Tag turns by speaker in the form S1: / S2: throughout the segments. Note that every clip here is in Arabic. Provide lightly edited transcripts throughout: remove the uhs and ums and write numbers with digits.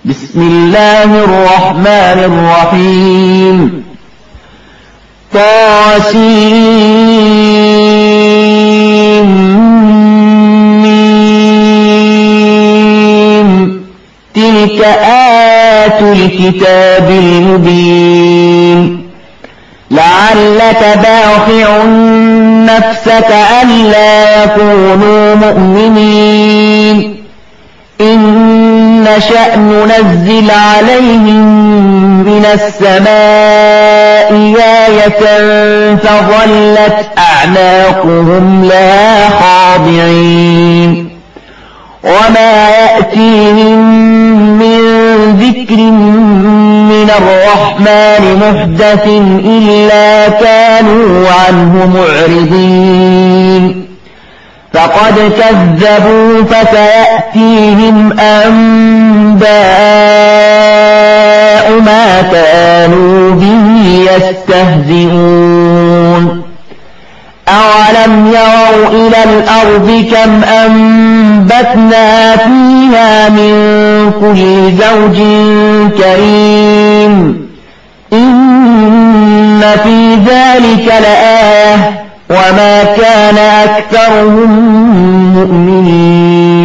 S1: بسم الله الرحمن الرحيم. طاسيم. تلك آيات الكتاب المبين. لعلك باخع نفسك ألا يكونوا مؤمنين إن نشأ ننزل عليهم من السماء آية فظلت أعناقهم لها خاضعين وما يأتيهم من ذكر من الرحمن محدث إلا كانوا عنه معرضين فقد كذبوا فسيأتيهم أنباء ما كانوا به يستهزئون أولم يروا إلى الأرض كم أنبتنا فيها من كل زوج كريم إن في ذلك لآية وما كان أكثرهم مؤمنين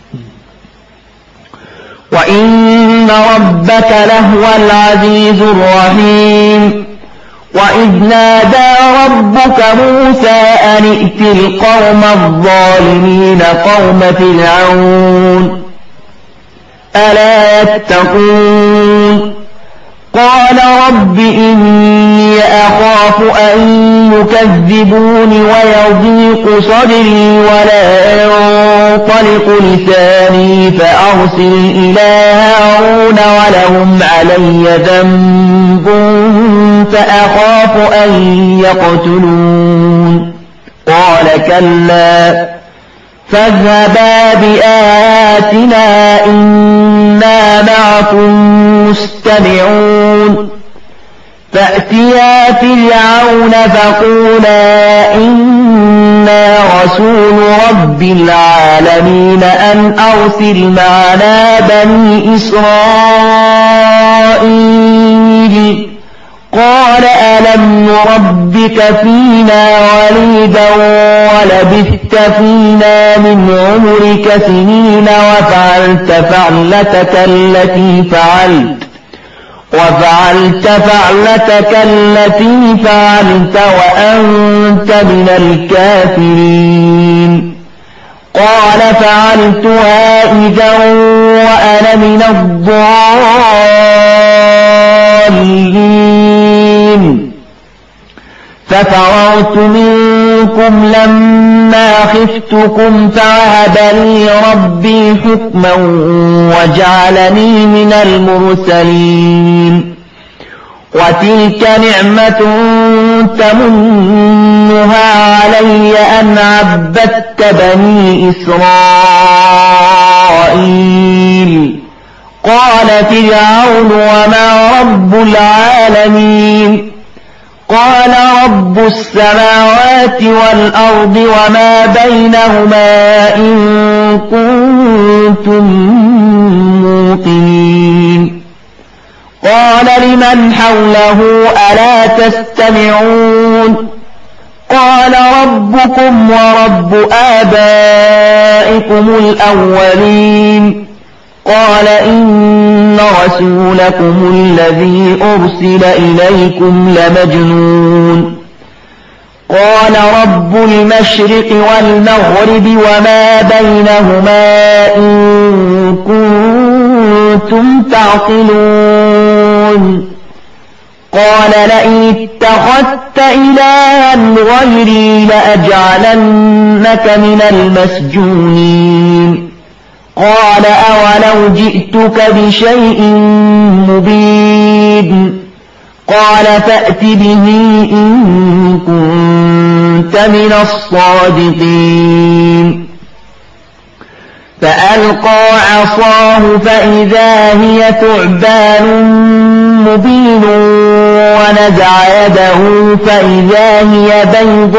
S1: وإن ربك لهو العزيز الرحيم وإذ نادى ربك موسى أن ائت القوم الظالمين قوم فرعون ألا يتقون قال رب إني أخاف أن يكذبون ويضيق صدري ولا ينطلق لساني فأرسل إلى هارون ولهم علي ذنب فأخاف أن يقتلون قال كلا فاذهبا بآياتنا إنا معكم مستمعون فأتيا فرعون فقولا إنا رسول رب العالمين أن أرسل معنا بني إسرائيل قال ألم نربك فينا وليدا ولبثت فينا من عمرك سنين وفعلت فعلتك التي فعلت وأنت من الكافرين قال فعلتها إذا وأنا من الضالين ففررت منكم لما خفتكم فوهب لي ربي حكما وجعلني من المرسلين وتلك نعمة تمنها علي أن عبدت بني إسرائيل قال فرعون وما رب العالمين قال رب السماوات والأرض وما بينهما إن كنتم موقنين قال لمن حوله ألا تستمعون قال ربكم ورب آبائكم الأولين قال إن رسولكم الذي أرسل إليكم لمجنون قال رب المشرق والمغرب وما بينهما إن كنتم تعقلون قال لئن اتخذت إلها غيري لأجعلنك من المسجونين قال أولو جئتك بشيء مبين قال فأت به إن كنت من الصادقين فألقى عصاه فإذا هي ثعبان مبين ونزع يده فإذا هي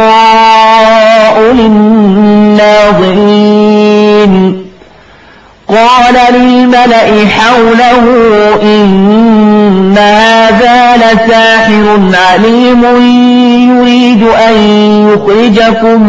S1: بيضاء للناظرين قال للملأ حوله إن هذا لساحر عليم يريد أن يخرجكم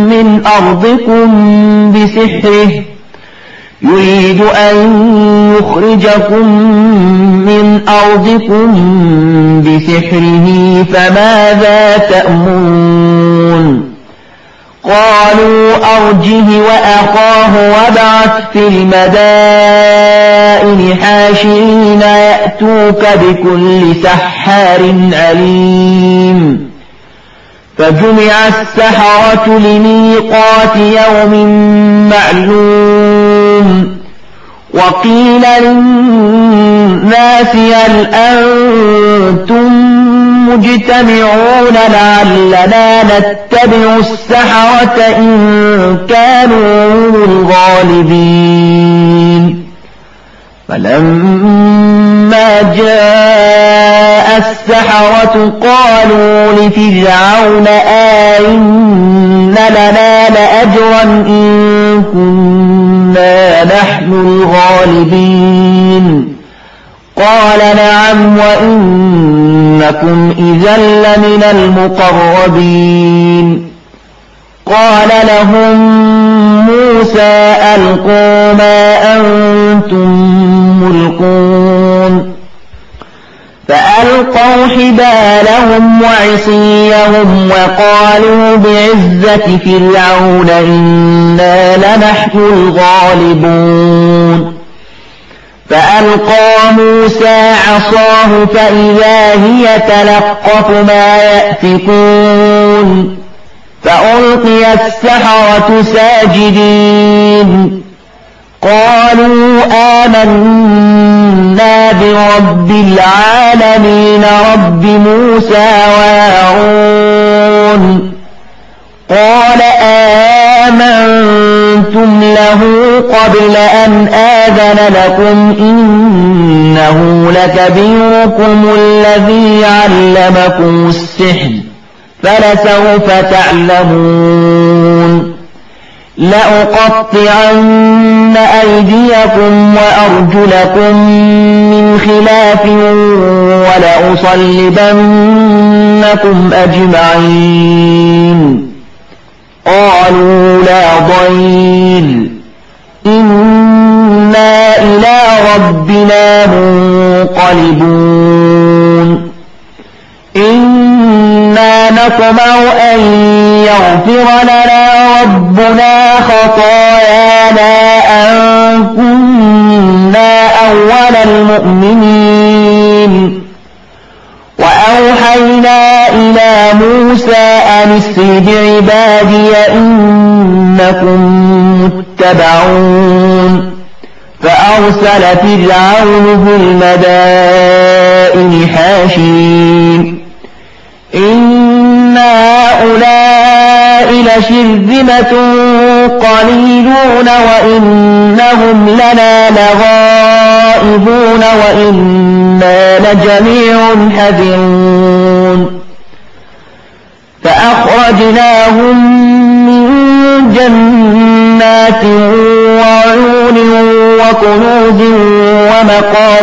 S1: من أرضكم بسحره فماذا تأمرون قالوا أرجه وأخاه وابعث في المدائن حاشرين يأتوك بكل سحار عليم فجمع السحرة لميقات يوم معلوم وقيل للناس هل أنتم مجتمعون لعلنا نتبع السحرة إن كانوا هم الغالبين فلما جاء السحرة قالوا لفرعون أئن لنا لأجرا إن كنا نحن الغالبين قال نعم وإنكم إذا لمن المقربين قال لهم موسى ألقوا ما أنتم ملقون فألقوا حبالهم وعصيهم وقالوا بعزة فرعون إنا لنحن الغالبون فألقى موسى عصاه فإذا هي تلقف ما يأفكون فألقي السحرة ساجدين قالوا آمنا برب العالمين رب موسى وهارون قال آمنتم له قبل أن آذن لكم إنه لكبيركم الذي علمكم السحر فلسوف تعلمون لأقطعن أيديكم وأرجلكم من خلاف ولأصلبنكم أجمعين قالوا لا ضير إنا إلى ربنا منقلبون إنا نطمع أن يغفر لنا ربنا خطايانا أن كنا أول المؤمنين وأوحينا إلى موسى أن اسر بعبادي إنكم متبعون فأرسل فرعون في المدائن حاشرين إن هؤلاء لشرذمة قليلون وإنهم لنا لغائظون وإنا لجميع حذرون فأخرجناهم من جنات وعيون وكنوز ومقام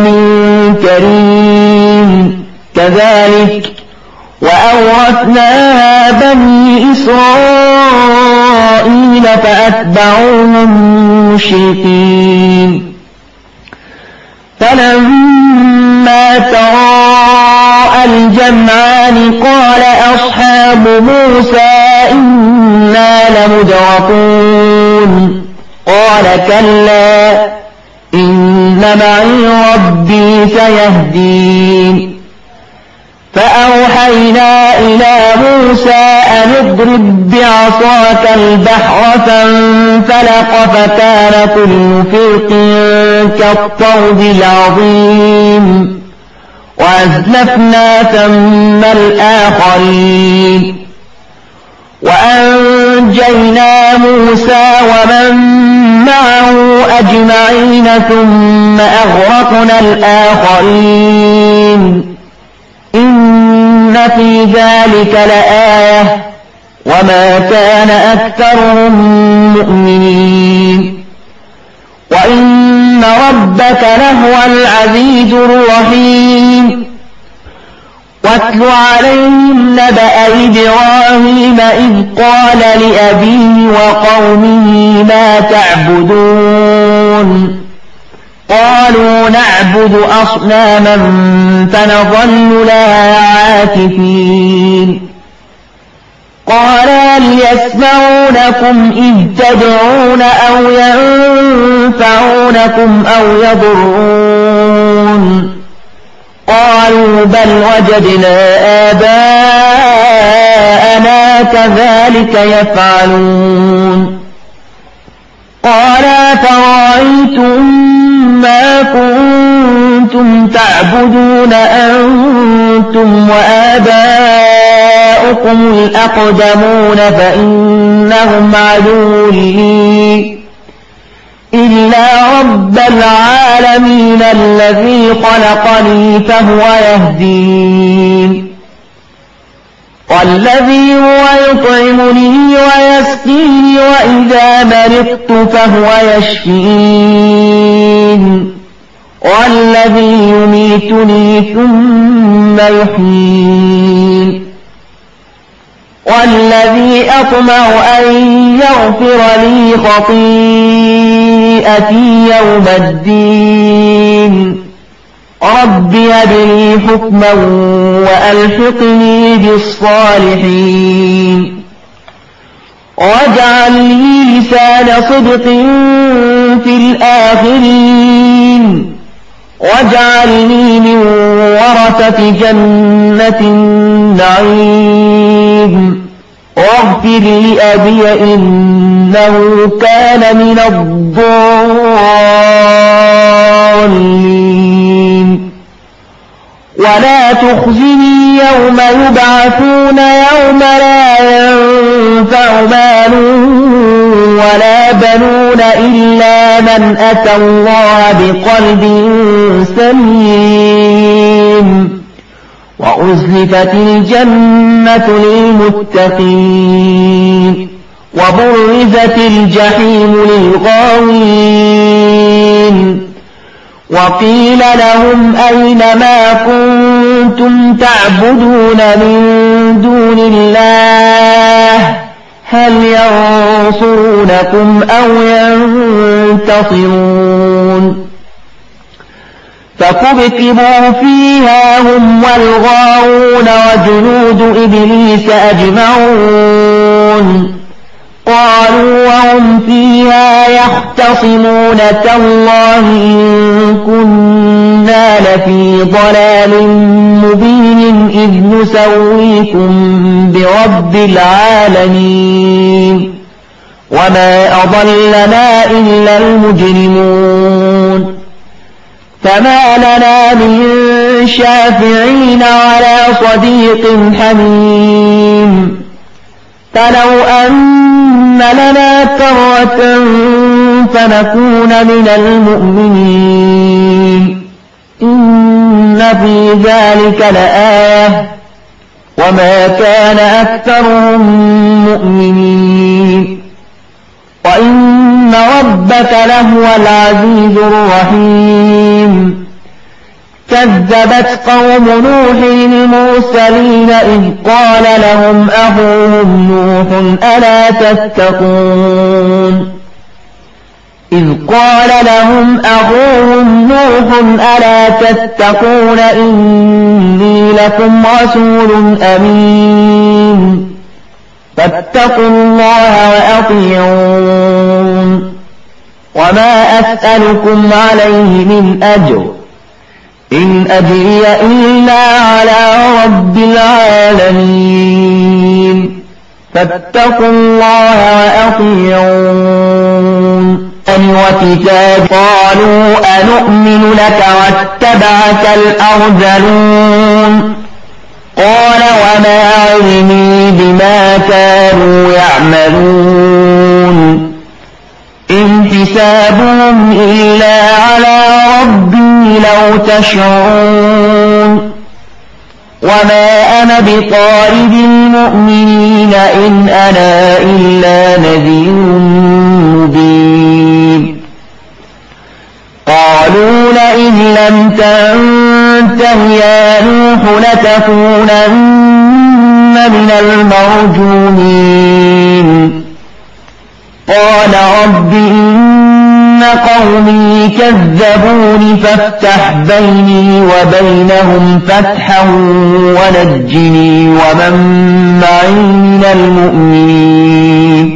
S1: كريم كذلك وأورثناها بني إسرائيل فأتبعوهم مشركين فلما تراءى الجمعان قال أصحاب موسى إنا لمدركون قال كلا إن معي ربي سيهدين فأوحينا إلى موسى أن اضرب بعصاك البحر فانفلق فكان كل فرق كالطود العظيم وأزلفنا ثم الآخرين وأنجينا موسى ومن معه أجمعين ثم أغرقنا الآخرين إن في ذلك لآية وما كان أكثرهم مؤمنين وإن ربك لهو العزيز الرحيم واتل عليهم نبأ إبراهيم إذ قال لأبيه وقومه ما تعبدون قالوا نعبد أصناما فنظل لها عاكفين قال هل يسمعونكم إذ تدعون أو ينفعونكم أو يضرون قالوا بل وجدنا آباءنا كذلك يفعلون قال أفرأيتم ما كنتم تعبدون أنتم وآباؤكم الأقدمون فإنهم عدو لي إلا رب العالمين الذي خلقني فهو يهدين والذي هو يطعمني ويسقيني وإذا مرضت فهو يشفين والذي يميتني ثم يحيين والذي أطمع أن يغفر لي خطيئتي يوم الدين رب هب لي حكما وألحقني بالصالحين واجعل لي لسان صدق في الآخرين واجعلني من ورثة جنة النعيم واغفر لأبي إنه كان من الضالين ولا تخزني يوم يبعثون يوم لا ينفع مال ولا بنون إلا من أتى الله بقلب سليم وأزلفت الجنة للمتقين وبرزت الجحيم للغاوين وقيل لهم أين ما كنتم تعبدون من دون الله هل ينصرونكم أو ينتصرون فكبكبوا فيها هم والغاوون وجنود إبليس أجمعون قالوا وهم فيها يختصمون تالله إن كنا لفي ضلال مبين إذ نسويكم برب العالمين وما أضلنا إلا المجرمون فما لنا من شافعين ولا صديق حميم فلو أن لنا كرة فنكون من المؤمنين إن في ذلك لآية وما كان أكثرهم مؤمنين وإن ربك لهو العزيز الرحيم كذبت قوم نوح المرسلين إذ قال لهم أخوهم نوح ألا تتقون إني لكم رسول أمين فاتقوا الله وأطيعون وما أسألكم عليه من أجر إن أجري إلا على رب العالمين فاتقوا الله وأطيعون وكتاب قالوا أنؤمن لك واتبعك الأرذلون قال وما علمي بما كانوا يعملون إن حسابهم إلا على ربي لو تشعرون وما أنا بطارد المؤمنين إن أنا إلا نذير مبين لئن لم تنته يا نوح لتكونن من المرجومين قال رب إن قومي كذبون فافتح بيني وبينهم فتحا ونجني ومن معي من المؤمنين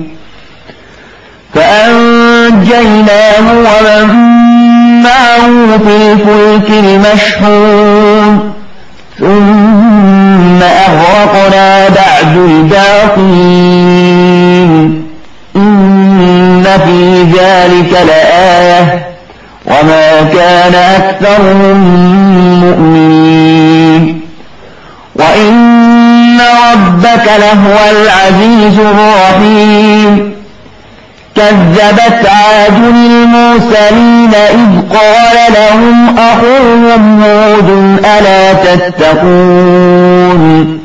S1: فأنجيناه ومن معه في الفلك المشحون ثم أغرقنا بعد الباقين إن في ذلك لآية وما كان أكثرهم مؤمنين وإن ربك لهو العزيز الرحيم كذبت عاد المرسلين إذ قال لهم أخوهم هود ألا تتقون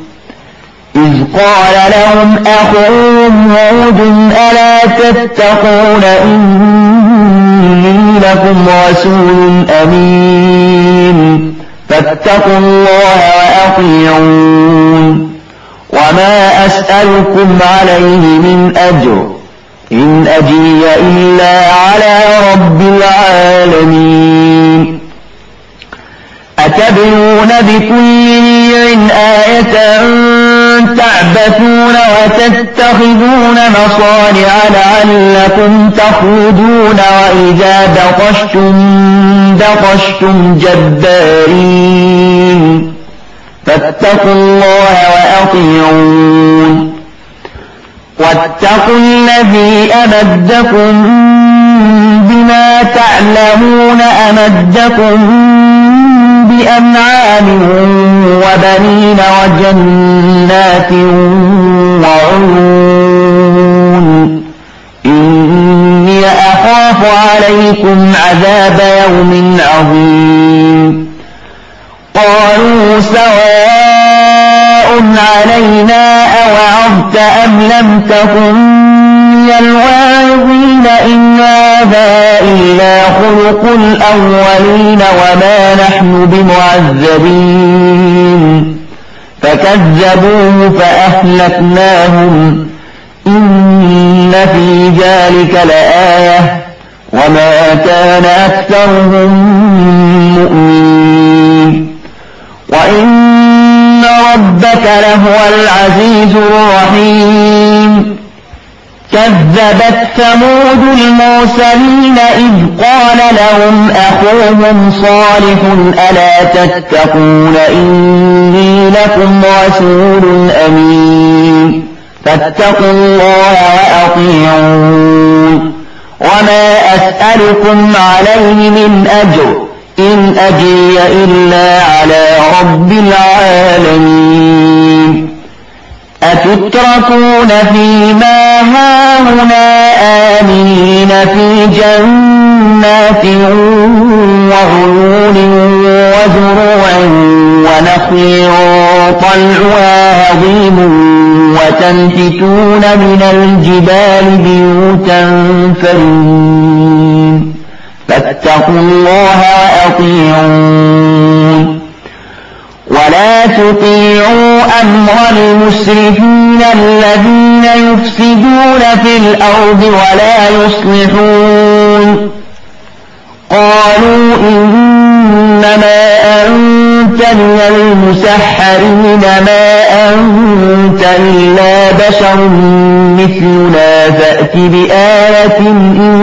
S1: إني لكم رسول أمين فاتقوا الله وأطيعون وما أسألكم عليه من أجر إن أجري إلا على رب العالمين أتبنون بكل ريع آية تعبثون وتتخذون مصانع لعلكم تخلدون وإذا بطشتم جبارين فاتقوا الله وأطيعون واتقوا الذي أمدكم بما تعلمون أمدكم بأنعام وبنين وجنات وعيون إني أخاف عليكم عذاب يوم عظيم قالوا سواء علينا أوعظت أم لم تكن من الواعظين إن هذا إلا خلق الأولين وما نحن بمعذبين فكذبوه فأهلكناهم إن في ذلك لآية وما كان أكثرهم مؤمنين وإن ربك لهو العزيز الرحيم كذبت ثمود المرسلين إذ قال لهم أخوهم صالح ألا تتقون إني لكم رسول أمين فاتقوا الله وأطيعون وما أسألكم عليه من أجر إن أجري إلا على رب العالمين أتتركون فيما هاهنا آمنين في جنات وعيون وزروع ونخيل طلعها هضيم وتنحتون من الجبال بيوتا فرين فاتقوا الله وأطيعون ولا تطيعوا أمر المسرفين الذين يفسدون في الأرض ولا يصلحون قالوا إنما أنت من المسحرين ما أنت إلا بشر مثلنا فأت بآية إن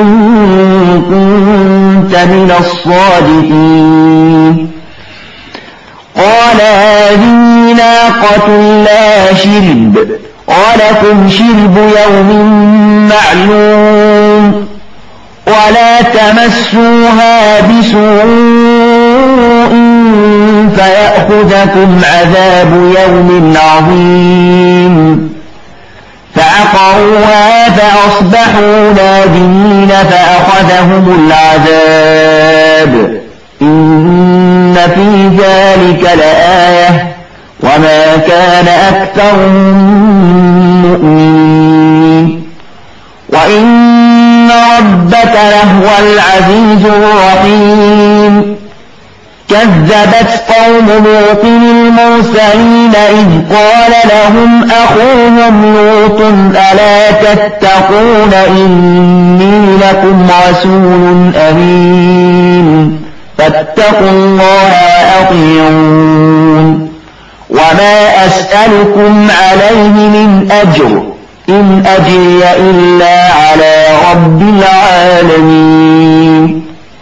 S1: كنت من الصادقين قال هذه ناقة لا شرب ولكم شرب يوم معلوم ولا تمسوها بسوء فيأخذكم عذاب يوم عظيم فعقروها فأصبحوا نادمين فأخذهم العذاب إن في ذلك لآية وما كان أكثرهم مؤمنين وإن ربك لهو العزيز الرحيم كذبت قوم لوط المرسلين إذ قال لهم أخوهم لوط ألا تتقون إني لكم رسول أمين فاتقوا الله وأطيعون وما أسألكم عليه من أجر إن أجري إلا على رب العالمين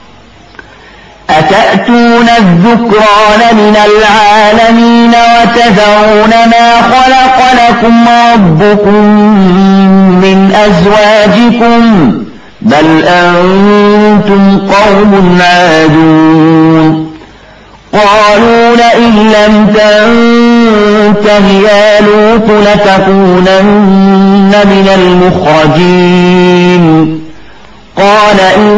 S1: أتأتون الذكران من العالمين وتذرون ما خلق لكم ربكم من أزواجكم بل أنتم قوم عادون قالوا لئن لم تنته يا لوط لتكونن من المخرجين قال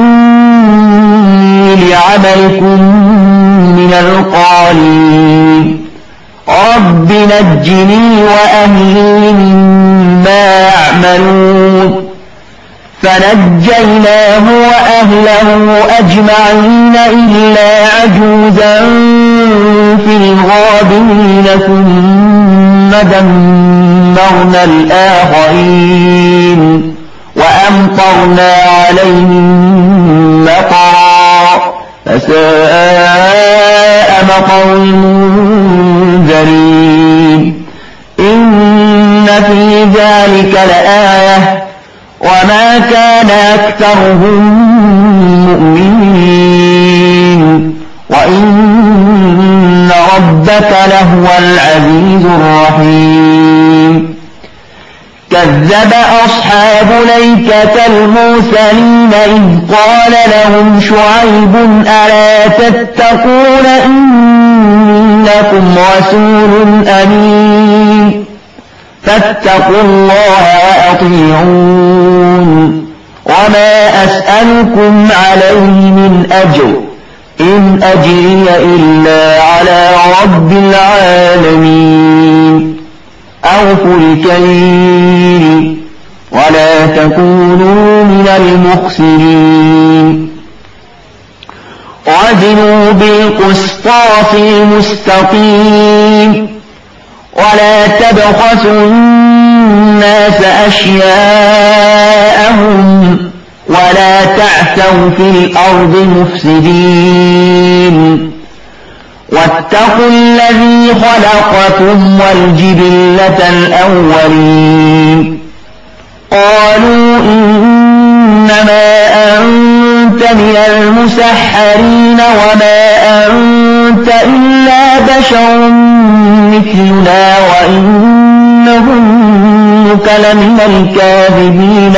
S1: إني لعملكم من القالين رب نجني وأهلي مما يعملون فنجيناه وأهله أجمعين إلا عجوزا في الغابرين ثم دمرنا الآخرين وأمطرنا عليهم مطرا فساء مطر المنذرين إن في ذلك لآية وما كان أكثرهم مؤمنين وإن ربك لهو العزيز الرحيم كذب أصحاب الأيكة المرسلين إذ قال لهم شعيب ألا تتقون إنكم رسول أمين فاتقوا الله وأطيعون وما أسألكم عليه من أجر إن أجري إلا على رب العالمين أوفوا الكيل ولا تكونوا من المخسرين وزنوا بالقسطاس المستقيم ولا تبخسوا الناس أشياءهم ولا تعثوا في الأرض مفسدين واتقوا الذي خلقكم والجبلة الأولين قالوا إنما أنت من المسحرين وما أنت إلا بشر مثلنا وإن نظنك لمن الكاذبين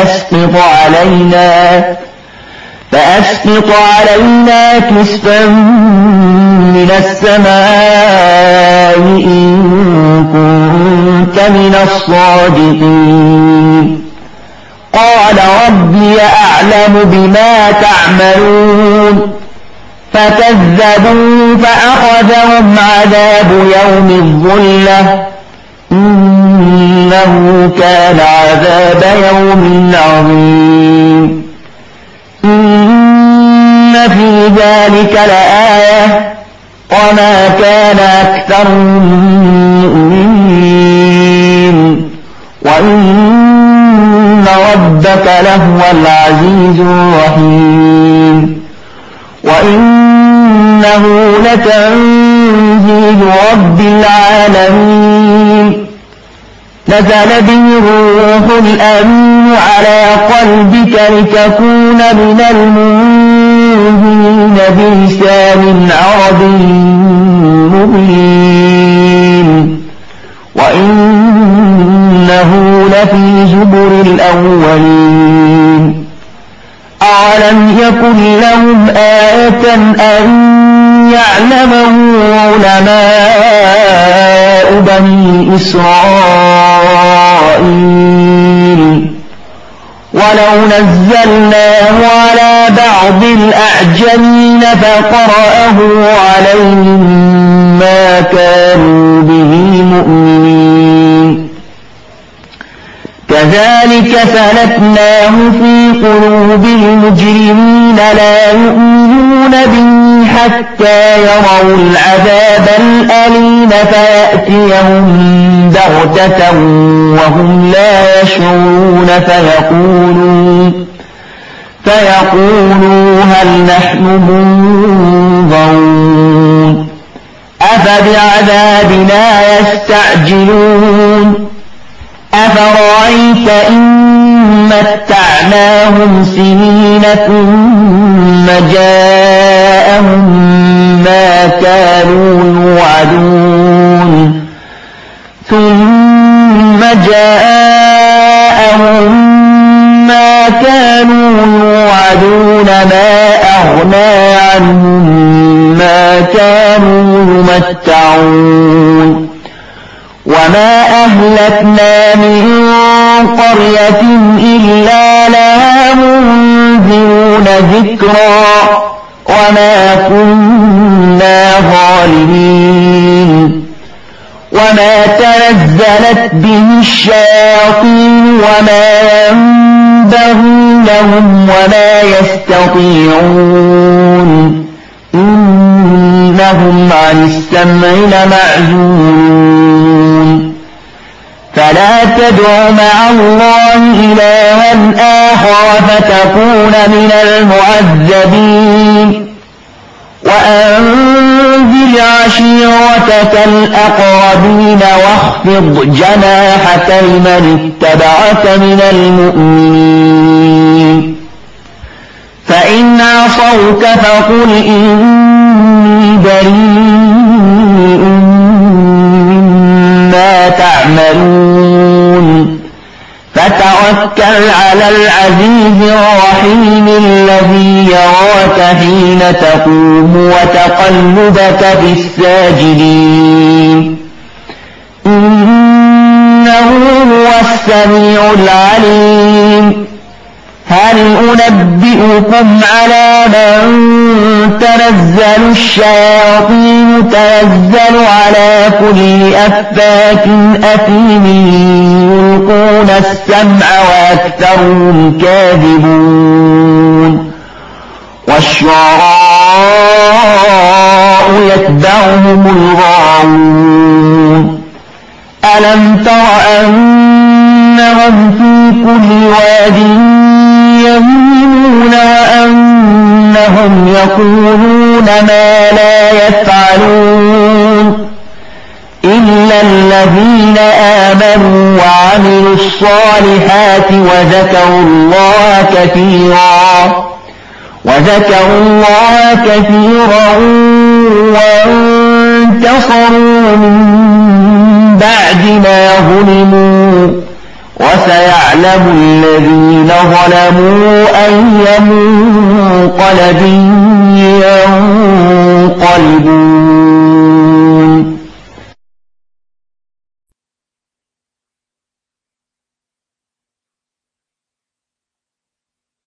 S1: فأسقط علينا كسفا من السماء إن كنت من الصادقين قال ربي أعلم بما تعملون فكذبوا فأخذهم عذاب يوم الظلة إنه كان عذاب يوم عظيم إن في ذلك لآية وما كان أكثرهم مؤمنين وإن ربك لهو العزيز الرحيم وإنه لتنزيل رب العالمين نزل به الروح الأمين على قلبك لتكون من المنذرين بلسان عربي مبين وإنه لفي زبر الأولين أولم يكن لهم آية أن يعلمه علماء بني إسرائيل ولو نزلناه على بعض الأعجمين فقرأه عليهم ما كانوا به مؤمنين كذلك سلكناه في قلوب المجرمين لا يؤمنون به حتى يروا العذاب الأليم فيأتيهم بغتة وهم لا يشعرون فيقولوا هل نحن منظرون أفبعذابنا يستعجلون أفرأيت إن متعناهم سنين ثم جاءهم ما كانوا يوعدون ما أغنى عنهم ما كانوا يمتعون وما أهلكنا من قرية إلا لها منذرون ذكرا وما كنا ظالمين وما تنزلت به الشياطين وما ينبغي لهم وما يستطيعون إنهم عن السمع لمعزولون فلا تدع مع الله إلها آخر فتكون من المعذبين وأنذر عشيرتك الأقربين واخفض جناحك لمن اتبعك من المؤمنين فإن عصوك فقل إني بريء مما تعملون فتوكل على العزيز الرحيم الذي يراك حين تقوم وتقلبك في الساجدين إنه هو السميع العليم هل أنبئكم على من تنزل الشياطين تنزل على كل أفاك أثيم يلقون السمع وأكثرهم كاذبون والشعراء يتبعهم الغاوون ألم تر أنهم في كل واد يهيمون وأنهم يقولون ما لا يفعلون إلا الذين آمنوا وعملوا الصالحات وذكروا الله كثيرا وانتصروا من بعد ما ظلموا وسيعلم الذين ظلموا أي منقلب ينقلبون